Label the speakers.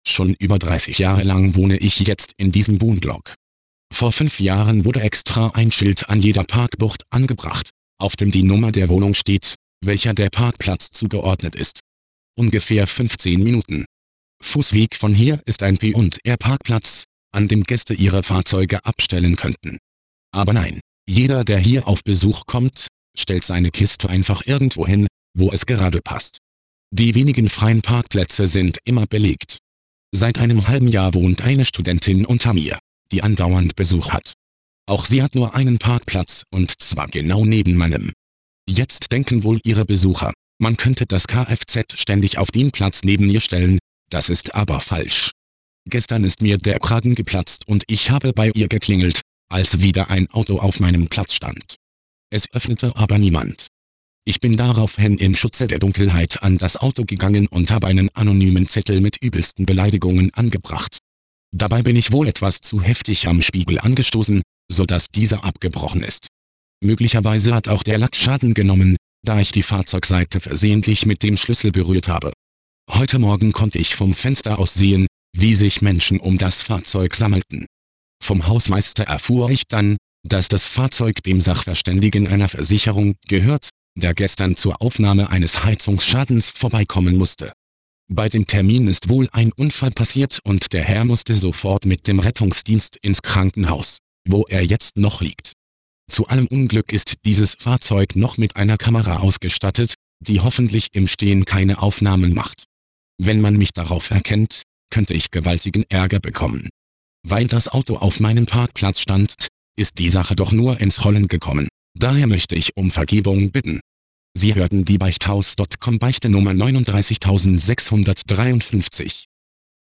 Speaker 1: Schon über 30 Jahre lang wohne ich jetzt in diesem Wohnblock. Vor 5 Jahren wurde extra ein Schild an jeder Parkbucht angebracht, auf dem die Nummer der Wohnung steht, welcher der Parkplatz zugeordnet ist. Ungefähr 15 Minuten Fußweg von hier ist ein P&R-Parkplatz, an dem Gäste ihre Fahrzeuge abstellen könnten. Aber nein, jeder, der hier auf Besuch kommt, stellt seine Kiste einfach irgendwo hin, wo es gerade passt. Die wenigen freien Parkplätze sind immer belegt. Seit einem halben Jahr wohnt eine Studentin unter mir, die andauernd Besuch hat. Auch sie hat nur einen Parkplatz und zwar genau neben meinem. Jetzt denken wohl ihre Besucher, man könnte das Kfz ständig auf den Platz neben ihr stellen, das ist aber falsch. Gestern ist mir der Kragen geplatzt und ich habe bei ihr geklingelt, als wieder ein Auto auf meinem Platz stand. Es öffnete aber niemand. Ich bin daraufhin im Schutze der Dunkelheit an das Auto gegangen und habe einen anonymen Zettel mit übelsten Beleidigungen angebracht. Dabei bin ich wohl etwas zu heftig am Spiegel angestoßen, sodass dieser abgebrochen ist. Möglicherweise hat auch der Lack Schaden genommen, da ich die Fahrzeugseite versehentlich mit dem Schlüssel berührt habe. Heute Morgen konnte ich vom Fenster aus sehen, wie sich Menschen um das Fahrzeug sammelten. Vom Hausmeister erfuhr ich dann, dass das Fahrzeug dem Sachverständigen einer Versicherung gehört, der gestern zur Aufnahme eines Heizungsschadens vorbeikommen musste. Bei dem Termin ist wohl ein Unfall passiert und der Herr musste sofort mit dem Rettungsdienst ins Krankenhaus, wo er jetzt noch liegt. Zu allem Unglück ist dieses Fahrzeug noch mit einer Kamera ausgestattet, die hoffentlich im Stehen keine Aufnahmen macht. Wenn man mich darauf erkennt, könnte ich gewaltigen Ärger bekommen. Weil das Auto auf meinem Parkplatz stand, ist die Sache doch nur ins Rollen gekommen. Daher möchte ich um Vergebung bitten. Sie hörten die Beichthaus.com Beichte Nummer 39653.